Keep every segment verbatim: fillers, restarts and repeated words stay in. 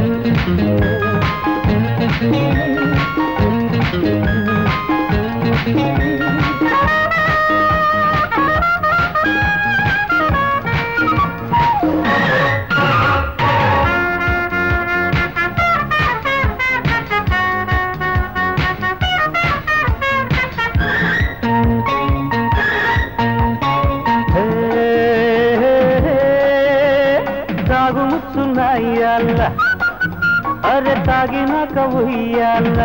अरे तागिना कबुयाल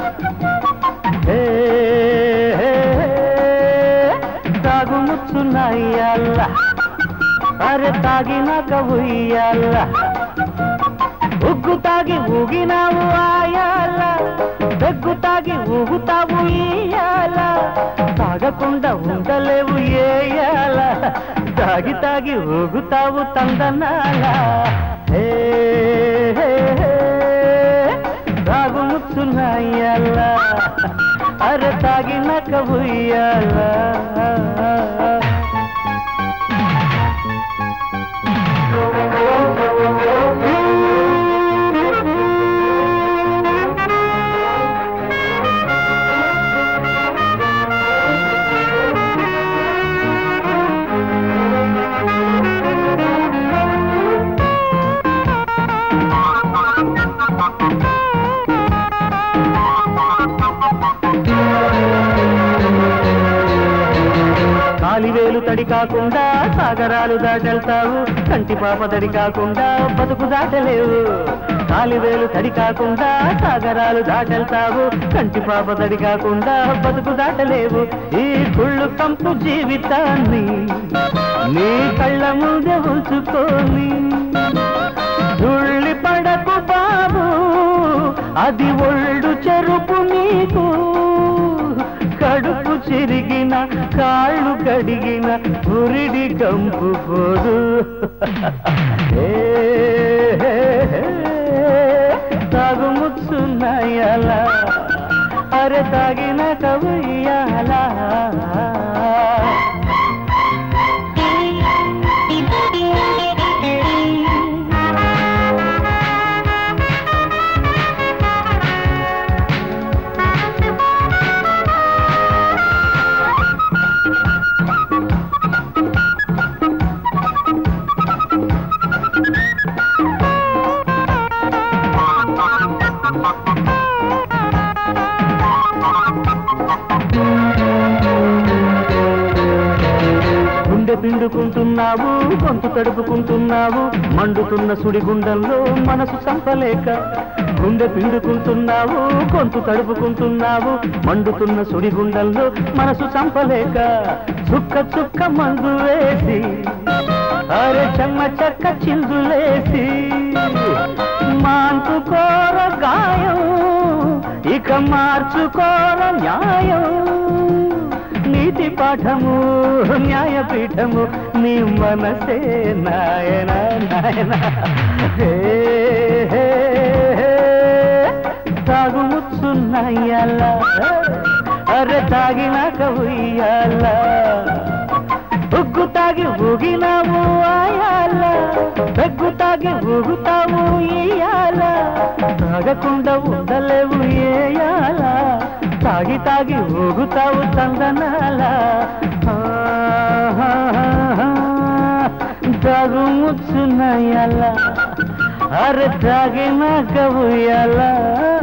तागु मुच्छुनायाल अरे तागिना कबुयाल उग्गु तागी ऊगिनावु आयाल దగ్గు తాగి ఊగుతావు ఇయ్యాల తాగకుండా ఉండలేవు ఏయాల తాగి తాగి ఊగుతావు తందనాల తాగు ముచ్చునాయాల అరే తాగినాక ఉయ్యాల కాలివేలు తడి కాకుండా సాగరాలు దాటెళ్తావు కంటి పాప తడి కాకుండా బతుకు దాటలేవు కాలివేలు తడి కాకుండా సాగరాలు దాటెళ్తావు కంటి పాప తడి కాకుండా బతుకు దాటలేవు ఈ కుళ్ళు కంపు జీవితాన్ని నీ కళ్ళ ముందే ఉంచుకొని ధుళ్ళి పడకు బాబు అది ఒళ్ళు చెరుపు నీకు కడుపు చిరిగిన కాళ్ళు కడిగిన పురిడి కంపు పోదు తాగు ముచ్చున్నాయాల అరే తాగిన కవుయాల పిండుకుంటున్నావు గొంతు తడుపుకుంటున్నావు మండుతున్న సుడిగుండంలో మనసు చంపలేక గుండె పిండుకుంటున్నావు గొంతు తడుపుకుంటున్నావు మండుతున్న సుడిగుండంలో మనసు చంపలేక చుక్క చుక్క మందు వేసి అరే చెమ్మ చెక్క చిందులేసి మాంచుకోర గాయం ఇక మార్చుకోర న్యాయం నీతి పాఠము న్యాయపీఠము నీ మనసే నాయన నాయన తాగు ముచ్చున్నాయాల అరే తాగినాక ఉయ్యాల ఉగ్గు తాగి ఊగినావు ఆయాల దగ్గు తాగి ఊగుతావు ఇయ్యాల తాగకుండా ఉండలేవు ఏయాల తాగి తాగి ఊగుతావు తందనాల తాగు ముచ్చున్నాయాల అరే తాగినాక ఉయ్యాల